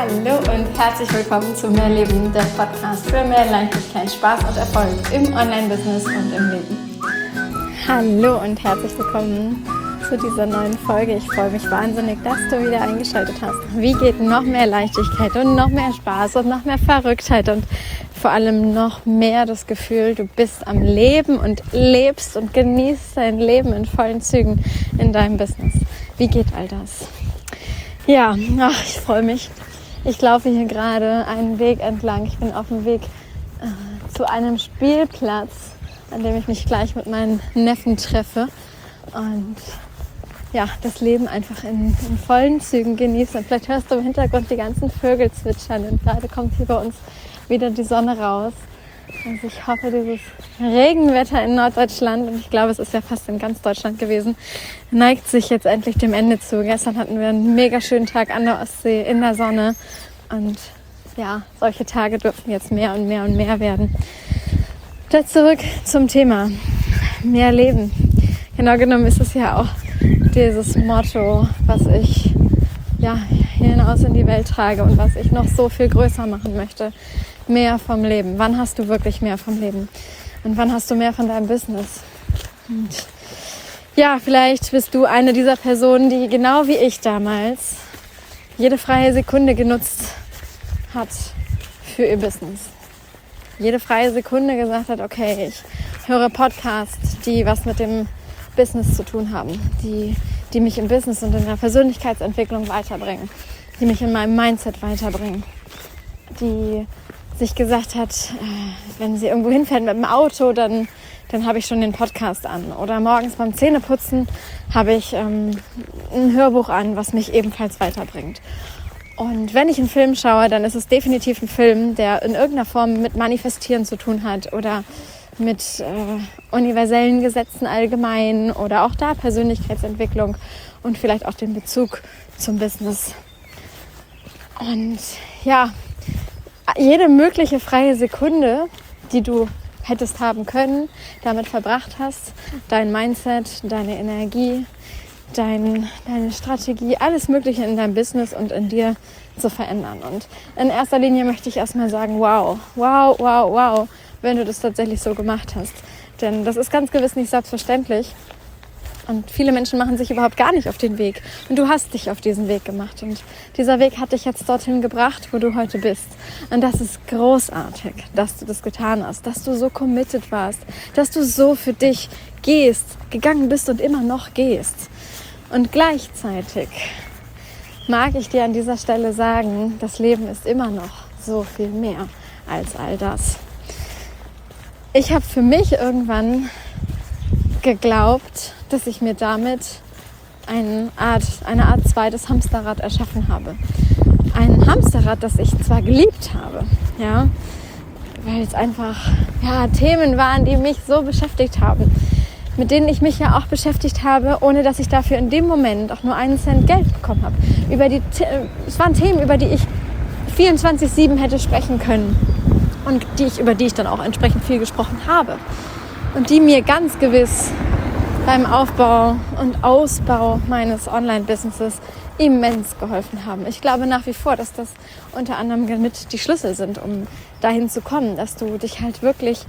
Hallo und herzlich willkommen zu Mehr Leben, der Podcast für mehr Leichtigkeit, Spaß und Erfolg im Online-Business und im Leben. Hallo und herzlich willkommen zu dieser neuen Folge. Ich freue mich wahnsinnig, dass du wieder eingeschaltet hast. Wie geht noch mehr Leichtigkeit und noch mehr Spaß und noch mehr Verrücktheit und vor allem noch mehr das Gefühl, du bist am Leben und lebst und genießt dein Leben in vollen Zügen in deinem Business. Wie geht all das? Ja, ich freue mich. Ich laufe hier gerade einen Weg entlang. Ich bin auf dem Weg zu einem Spielplatz, an dem ich mich gleich mit meinen Neffen treffe und ja, das Leben einfach in vollen Zügen genieße. Und vielleicht hörst du im Hintergrund die ganzen Vögel zwitschern und gerade kommt hier bei uns wieder die Sonne raus. Also ich hoffe, dieses Regenwetter in Norddeutschland, und ich glaube, es ist ja fast in ganz Deutschland gewesen, neigt sich jetzt endlich dem Ende zu. Gestern hatten wir einen mega schönen Tag an der Ostsee in der Sonne und ja, solche Tage dürfen jetzt mehr und mehr und mehr werden. Jetzt zurück zum Thema mehr Leben. Genau genommen ist es ja auch dieses Motto, was ich ja hinaus in die Welt trage und was ich noch so viel größer machen möchte. Mehr vom Leben. Wann hast du wirklich mehr vom Leben? Und wann hast du mehr von deinem Business? Und ja, vielleicht bist du eine dieser Personen, die genau wie ich damals jede freie Sekunde genutzt hat für ihr Business. Jede freie Sekunde gesagt hat, okay, ich höre Podcasts, die was mit dem Business zu tun haben, die mich im Business und in der Persönlichkeitsentwicklung weiterbringen, die mich in meinem Mindset weiterbringen, die sich gesagt hat, wenn sie irgendwo hinfährt mit dem Auto, dann habe ich schon den Podcast an. Oder morgens beim Zähneputzen habe ich ein Hörbuch an, was mich ebenfalls weiterbringt. Und wenn ich einen Film schaue, dann ist es definitiv ein Film, der in irgendeiner Form mit Manifestieren zu tun hat oder mit universellen Gesetzen allgemein oder auch da Persönlichkeitsentwicklung und vielleicht auch den Bezug zum Business. Und ja, jede mögliche freie Sekunde, die du hättest haben können, damit verbracht hast, dein Mindset, deine Energie, deine Strategie, alles Mögliche in deinem Business und in dir zu verändern. Und in erster Linie möchte ich erstmal sagen, wow, wenn du das tatsächlich so gemacht hast. Denn das ist ganz gewiss nicht selbstverständlich. Und viele Menschen machen sich überhaupt gar nicht auf den Weg. Und du hast dich auf diesen Weg gemacht. Und dieser Weg hat dich jetzt dorthin gebracht, wo du heute bist. Und das ist großartig, dass du das getan hast, dass du so committed warst, dass du so für dich gegangen bist und immer noch gehst. Und gleichzeitig mag ich dir an dieser Stelle sagen, das Leben ist immer noch so viel mehr als all das. Ich habe für mich irgendwann geglaubt, dass ich mir damit eine Art zweites Hamsterrad erschaffen habe. Ein Hamsterrad, das ich zwar geliebt habe, ja, weil es einfach Themen waren, die mich so beschäftigt haben, mit denen ich mich ja auch beschäftigt habe, ohne dass ich dafür in dem Moment auch nur einen Cent Geld bekommen habe. Es waren Themen, über die ich 24/7 hätte sprechen können und über die ich dann auch entsprechend viel gesprochen habe. Und die mir ganz gewiss beim Aufbau und Ausbau meines Online-Businesses immens geholfen haben. Ich glaube nach wie vor, dass das unter anderem mit die Schlüssel sind, um dahin zu kommen, dass du dich halt wirklich,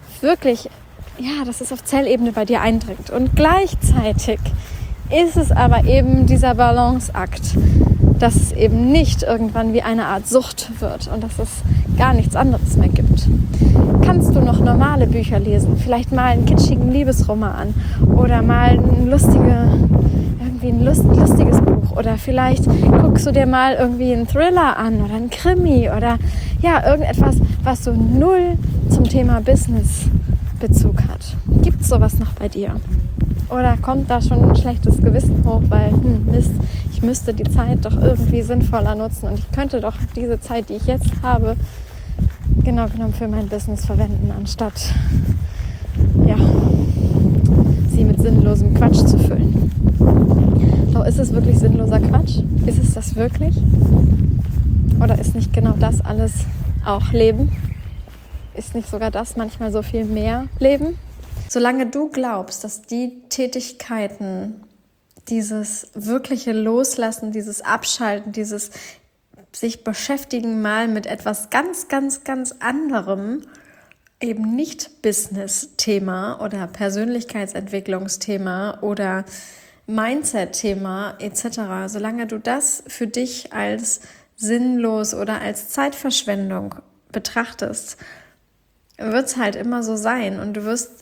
dass es auf Zellebene bei dir eindringt. Und gleichzeitig ist es aber eben dieser Balanceakt, dass es eben nicht irgendwann wie eine Art Sucht wird und dass es gar nichts anderes mehr gibt. Kannst du noch normale Bücher lesen, vielleicht mal einen kitschigen Liebesroman oder mal ein lustiges Buch oder vielleicht guckst du dir mal irgendwie einen Thriller an oder einen Krimi oder irgendetwas, was so null zum Thema Business Bezug hat. Gibt es sowas noch bei dir? Oder kommt da schon ein schlechtes Gewissen hoch, weil Mist, ich müsste die Zeit doch irgendwie sinnvoller nutzen und ich könnte doch diese Zeit, die ich jetzt habe, genau genommen für mein Business verwenden, anstatt sie mit sinnlosem Quatsch zu füllen. Doch ist es wirklich sinnloser Quatsch? Ist es das wirklich? Oder ist nicht genau das alles auch Leben? Ist nicht sogar das manchmal so viel mehr Leben? Solange du glaubst, dass die Tätigkeiten, dieses wirkliche Loslassen, dieses Abschalten, dieses sich beschäftigen mal mit etwas ganz, ganz, ganz anderem, eben nicht Business-Thema oder Persönlichkeitsentwicklungsthema oder Mindset-Thema etc. Solange du das für dich als sinnlos oder als Zeitverschwendung betrachtest, wird es halt immer so sein. Und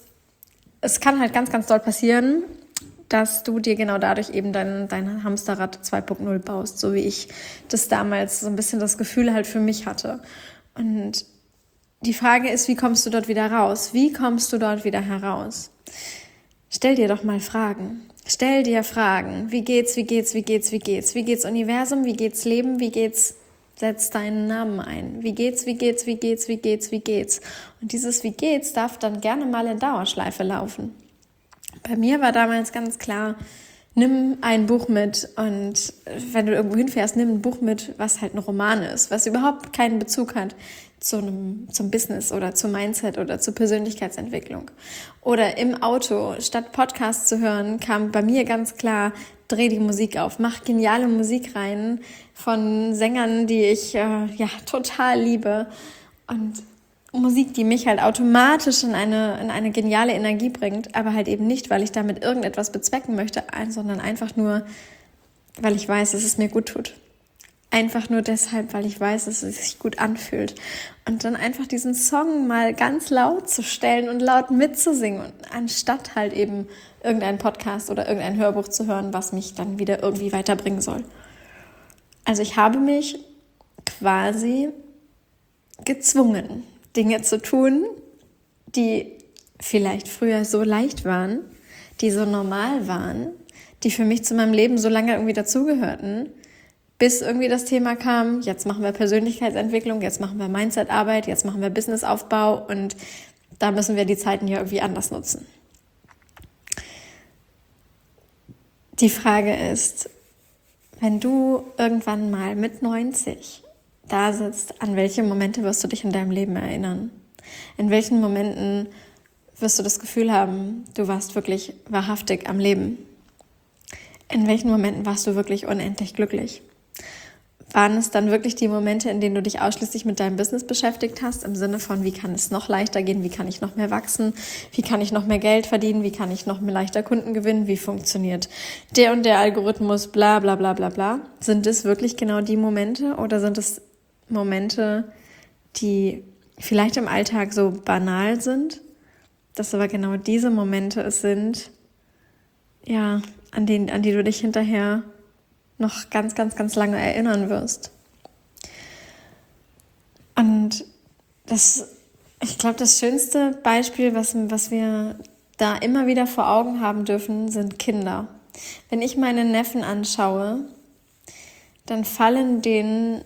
es kann halt ganz, ganz doll passieren, dass du dir genau dadurch eben dein Hamsterrad 2.0 baust, so wie ich das damals so ein bisschen das Gefühl halt für mich hatte. Und die Frage ist, wie kommst du dort wieder raus? Wie kommst du dort wieder heraus? Stell dir doch mal Fragen. Stell dir Fragen. Wie geht's, wie geht's, wie geht's, wie geht's? Wie geht's Universum? Wie geht's Leben? Wie geht's? Setz deinen Namen ein. Wie geht's, wie geht's, wie geht's, wie geht's, wie geht's? Und dieses Wie geht's darf dann gerne mal in Dauerschleife laufen. Bei mir war damals ganz klar, nimm ein Buch mit und wenn du irgendwo hinfährst, nimm ein Buch mit, was halt ein Roman ist, was überhaupt keinen Bezug hat zum Business oder zum Mindset oder zur Persönlichkeitsentwicklung. Oder im Auto, statt Podcast zu hören, kam bei mir ganz klar, dreh die Musik auf, mach geniale Musik rein von Sängern, die ich total liebe und Musik, die mich halt automatisch in eine geniale Energie bringt, aber halt eben nicht, weil ich damit irgendetwas bezwecken möchte, sondern einfach nur, weil ich weiß, dass es mir gut tut. Einfach nur deshalb, weil ich weiß, dass es sich gut anfühlt. Und dann einfach diesen Song mal ganz laut zu stellen und laut mitzusingen, anstatt halt eben irgendeinen Podcast oder irgendein Hörbuch zu hören, was mich dann wieder irgendwie weiterbringen soll. Also ich habe mich quasi gezwungen, Dinge zu tun, die vielleicht früher so leicht waren, die so normal waren, die für mich zu meinem Leben so lange irgendwie dazugehörten, bis irgendwie das Thema kam, jetzt machen wir Persönlichkeitsentwicklung, jetzt machen wir Mindsetarbeit, jetzt machen wir Businessaufbau und da müssen wir die Zeiten ja irgendwie anders nutzen. Die Frage ist, wenn du irgendwann mal mit 90 da sitzt, an welche Momente wirst du dich in deinem Leben erinnern? In welchen Momenten wirst du das Gefühl haben, du warst wirklich wahrhaftig am Leben? In welchen Momenten warst du wirklich unendlich glücklich? Waren es dann wirklich die Momente, in denen du dich ausschließlich mit deinem Business beschäftigt hast, im Sinne von, wie kann es noch leichter gehen, wie kann ich noch mehr wachsen, wie kann ich noch mehr Geld verdienen, wie kann ich noch mehr leichter Kunden gewinnen, wie funktioniert der und der Algorithmus, bla bla bla bla bla. Sind es wirklich genau die Momente oder sind es Momente, die vielleicht im Alltag so banal sind, dass aber genau diese Momente es sind, ja, an die du dich hinterher noch ganz, ganz, ganz lange erinnern wirst. Und ich glaube, das schönste Beispiel, was wir da immer wieder vor Augen haben dürfen, sind Kinder. Wenn ich meine Neffen anschaue, dann fallen denen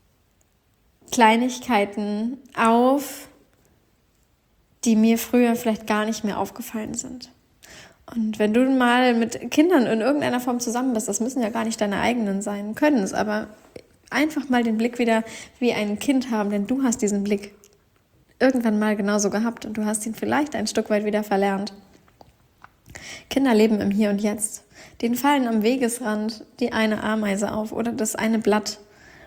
Kleinigkeiten auf, die mir früher vielleicht gar nicht mehr aufgefallen sind. Und wenn du mal mit Kindern in irgendeiner Form zusammen bist, das müssen ja gar nicht deine eigenen sein, können es, aber einfach mal den Blick wieder wie ein Kind haben, denn du hast diesen Blick irgendwann mal genauso gehabt und du hast ihn vielleicht ein Stück weit wieder verlernt. Kinder leben im Hier und Jetzt. Denen fallen am Wegesrand die eine Ameise auf oder das eine Blatt.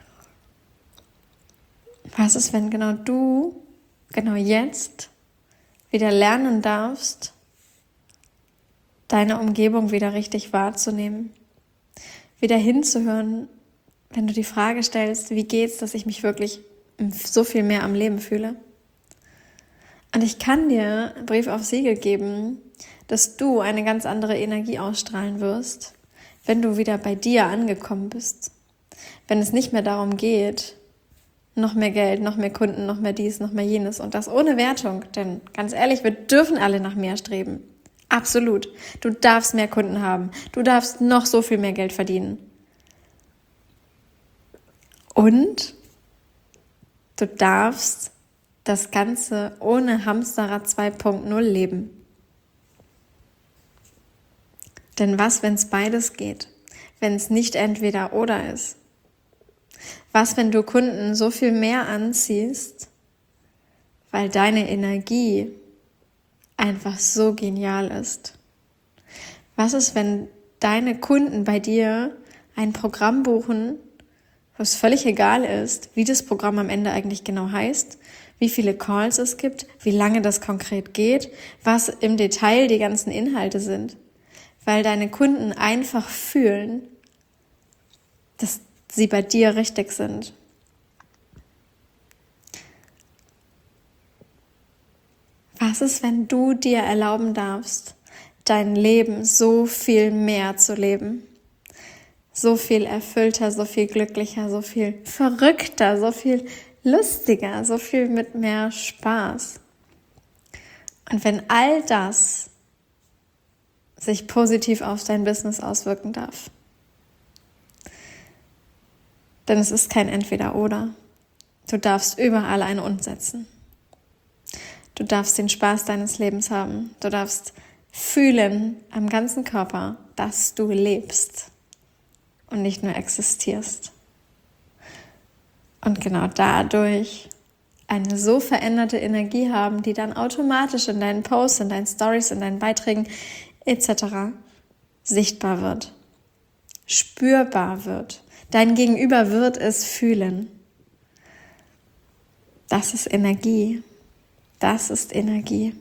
Was ist, wenn genau du, genau jetzt, wieder lernen darfst, deine Umgebung wieder richtig wahrzunehmen, wieder hinzuhören, wenn du die Frage stellst, wie geht's, dass ich mich wirklich so viel mehr am Leben fühle? Und ich kann dir einen Brief auf Siegel geben, dass du eine ganz andere Energie ausstrahlen wirst, wenn du wieder bei dir angekommen bist. Wenn es nicht mehr darum geht, noch mehr Geld, noch mehr Kunden, noch mehr dies, noch mehr jenes und das ohne Wertung. Denn ganz ehrlich, wir dürfen alle nach mehr streben. Absolut. Du darfst mehr Kunden haben. Du darfst noch so viel mehr Geld verdienen. Und du darfst das Ganze ohne Hamsterrad 2.0 leben. Denn was, wenn es beides geht? Wenn es nicht entweder oder ist? Was, wenn du Kunden so viel mehr anziehst, weil deine Energie einfach so genial ist? Was ist, wenn deine Kunden bei dir ein Programm buchen, Wo es völlig egal ist, wie das Programm am Ende eigentlich genau heißt, wie viele Calls es gibt, wie lange das konkret geht, was im Detail die ganzen Inhalte sind. Weil deine Kunden einfach fühlen, dass sie bei dir richtig sind. Was ist, wenn du dir erlauben darfst, dein Leben so viel mehr zu leben? So viel erfüllter, so viel glücklicher, so viel verrückter, so viel lustiger, so viel mit mehr Spaß. Und wenn all das sich positiv auf dein Business auswirken darf, denn es ist kein Entweder-Oder. Du darfst überall ein Und setzen. Du darfst den Spaß deines Lebens haben. Du darfst fühlen am ganzen Körper, dass du lebst und nicht nur existierst. Und genau dadurch eine so veränderte Energie haben, die dann automatisch in deinen Posts, in deinen Stories, in deinen Beiträgen etc. sichtbar wird, spürbar wird. Dein Gegenüber wird es fühlen. Das ist Energie. Das ist Energie.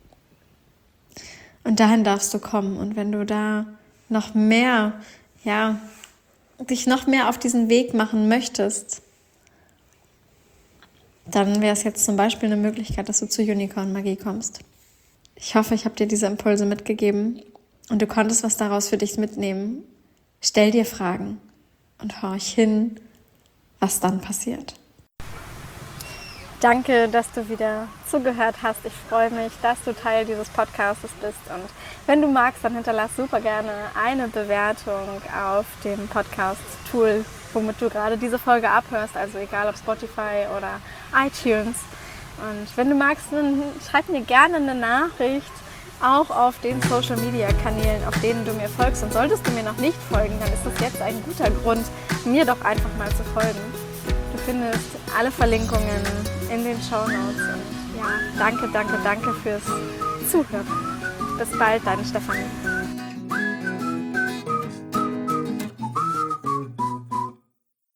Und dahin darfst du kommen. Und wenn du da noch mehr, dich noch mehr auf diesen Weg machen möchtest, dann wäre es jetzt zum Beispiel eine Möglichkeit, dass du zur Unicorn-Magie kommst. Ich hoffe, ich habe dir diese Impulse mitgegeben und du konntest was daraus für dich mitnehmen. Stell dir Fragen und horch hin, was dann passiert. Danke, dass du wieder zugehört hast. Ich freue mich, dass du Teil dieses Podcasts bist. Und wenn du magst, dann hinterlass super gerne eine Bewertung auf dem Podcast-Tool, womit du gerade diese Folge abhörst. Also egal ob Spotify oder iTunes. Und wenn du magst, dann schreib mir gerne eine Nachricht, auch auf den Social-Media-Kanälen, auf denen du mir folgst. Und solltest du mir noch nicht folgen, dann ist das jetzt ein guter Grund, mir doch einfach mal zu folgen. Du findest alle Verlinkungen in den Shownotes. Und danke fürs Zuhören. Bis bald, deine Stefanie.